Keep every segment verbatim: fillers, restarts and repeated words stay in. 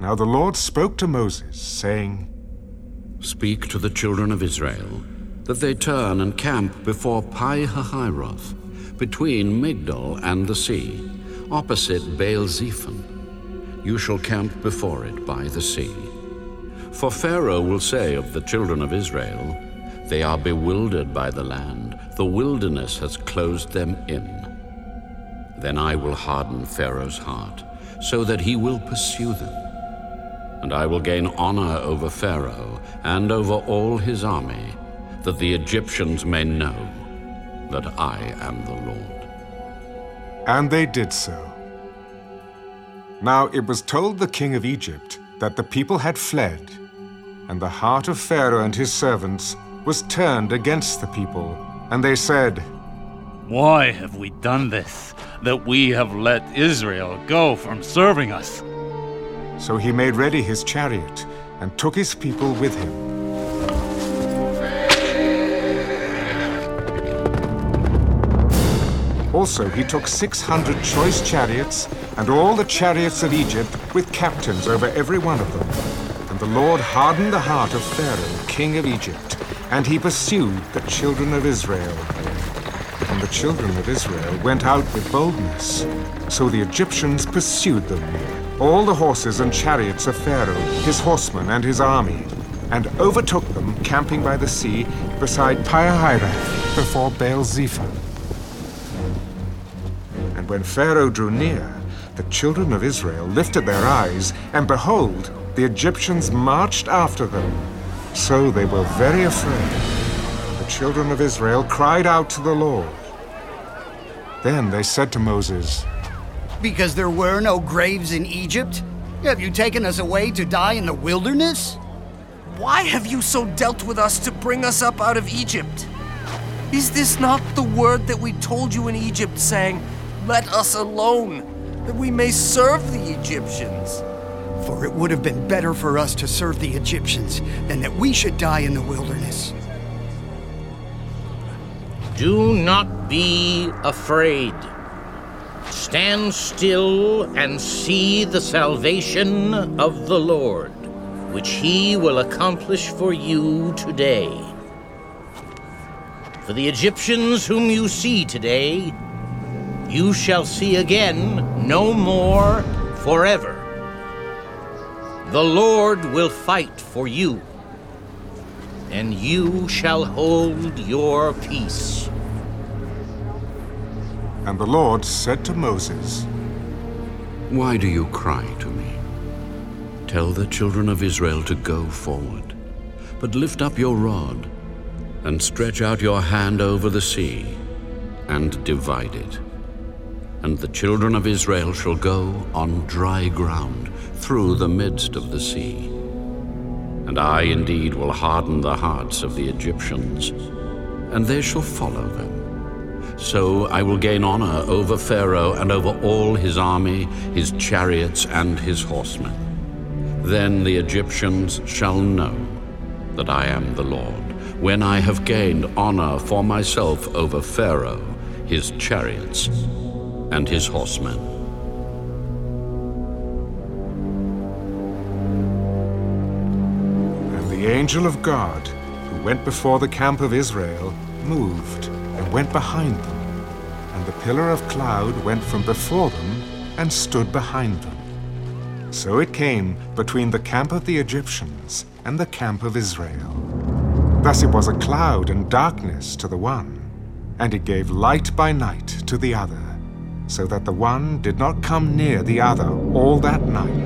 Now the Lord spoke to Moses, saying, Speak to the children of Israel, that they turn and camp before Pi-hahiroth, between Migdol and the sea, opposite Baal-zephon. You shall camp before it by the sea. For Pharaoh will say of the children of Israel, They are bewildered by the land, the wilderness has closed them in. Then I will harden Pharaoh's heart, so that he will pursue them. And I will gain honor over Pharaoh and over all his army, that the Egyptians may know that I am the Lord. And they did so. Now it was told the king of Egypt that the people had fled, and the heart of Pharaoh and his servants was turned against the people, and they said, Why have we done this, that we have let Israel go from serving us? So he made ready his chariot and took his people with him. Also he took six hundred choice chariots and all the chariots of Egypt with captains over every one of them. And the Lord hardened the heart of Pharaoh, king of Egypt, and he pursued the children of Israel. And the children of Israel went out with boldness. So the Egyptians pursued them, all the horses and chariots of Pharaoh, his horsemen and his army, and overtook them camping by the sea beside Pi-hahiroth before Baal-zephon. And when Pharaoh drew near, the children of Israel lifted their eyes, and behold, the Egyptians marched after them. So they were very afraid. The children of Israel cried out to the Lord. Then they said to Moses, Because there were no graves in Egypt, have you taken us away to die in the wilderness? Why have you so dealt with us to bring us up out of Egypt? Is this not the word that we told you in Egypt, saying, Let us alone, that we may serve the Egyptians? For it would have been better for us to serve the Egyptians than that we should die in the wilderness. Do not be afraid. Stand still and see the salvation of the Lord, which he will accomplish for you today. For the Egyptians whom you see today, you shall see again no more forever. The Lord will fight for you, and you shall hold your peace. And the Lord said to Moses, Why do you cry to me? Tell the children of Israel to go forward, but lift up your rod and stretch out your hand over the sea and divide it. And the children of Israel shall go on dry ground through the midst of the sea. And I indeed will harden the hearts of the Egyptians, and they shall follow them. So I will gain honor over Pharaoh and over all his army, his chariots and his horsemen. Then the Egyptians shall know that I am the Lord, when I have gained honor for myself over Pharaoh, his chariots, and his horsemen. And the angel of God, who went before the camp of Israel, moved and went behind them. And the pillar of cloud went from before them and stood behind them. So it came between the camp of the Egyptians and the camp of Israel. Thus it was a cloud and darkness to the one, and it gave light by night to the other, so that the one did not come near the other all that night.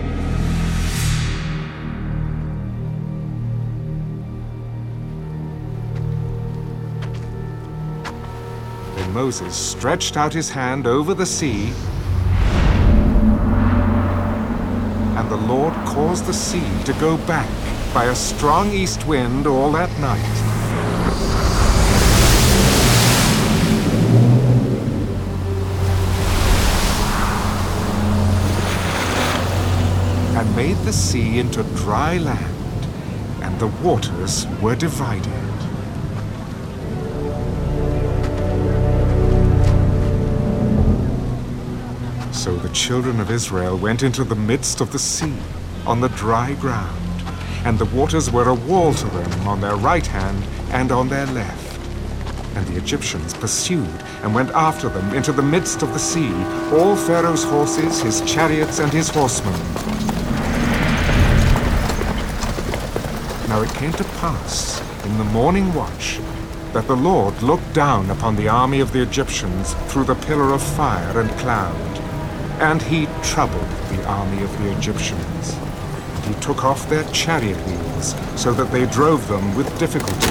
Then Moses stretched out his hand over the sea, and the Lord caused the sea to go back by a strong east wind all that night. And made the sea into dry land, and the waters were divided. So the children of Israel went into the midst of the sea, on the dry ground, and the waters were a wall to them on their right hand and on their left. And the Egyptians pursued and went after them into the midst of the sea, all Pharaoh's horses, his chariots, and his horsemen. Now it came to pass in the morning watch that the Lord looked down upon the army of the Egyptians through the pillar of fire and cloud, and he troubled the army of the Egyptians. And he took off their chariot wheels, so that they drove them with difficulty.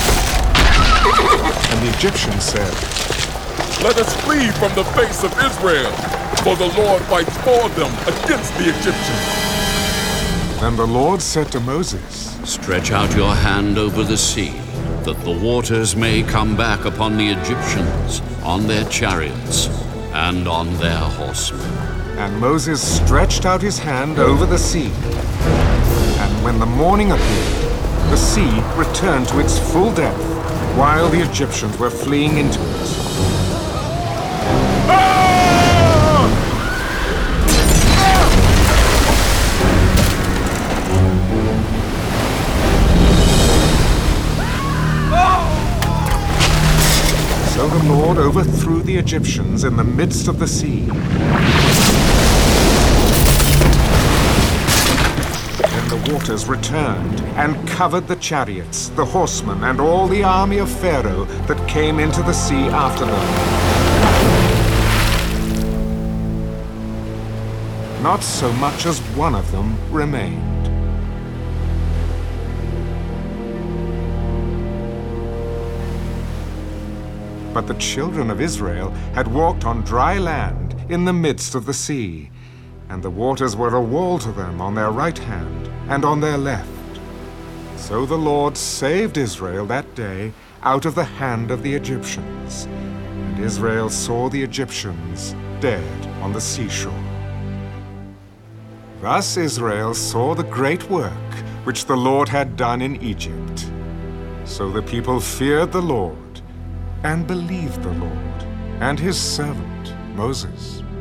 And the Egyptians said, "Let us flee from the face of Israel, for the Lord fights for them against the Egyptians." Then the Lord said to Moses, Stretch out your hand over the sea, that the waters may come back upon the Egyptians, on their chariots, and on their horsemen. And Moses stretched out his hand over the sea. And when the morning appeared, the sea returned to its full depth, while the Egyptians were fleeing into it. So the Lord overthrew the Egyptians in the midst of the sea. Then the waters returned and covered the chariots, the horsemen, and all the army of Pharaoh that came into the sea after them. Not so much as one of them remained. But the children of Israel had walked on dry land in the midst of the sea, and the waters were a wall to them on their right hand and on their left. So the Lord saved Israel that day out of the hand of the Egyptians, and Israel saw the Egyptians dead on the seashore. Thus Israel saw the great work which the Lord had done in Egypt. So the people feared the Lord and believed the Lord and his servant Moses.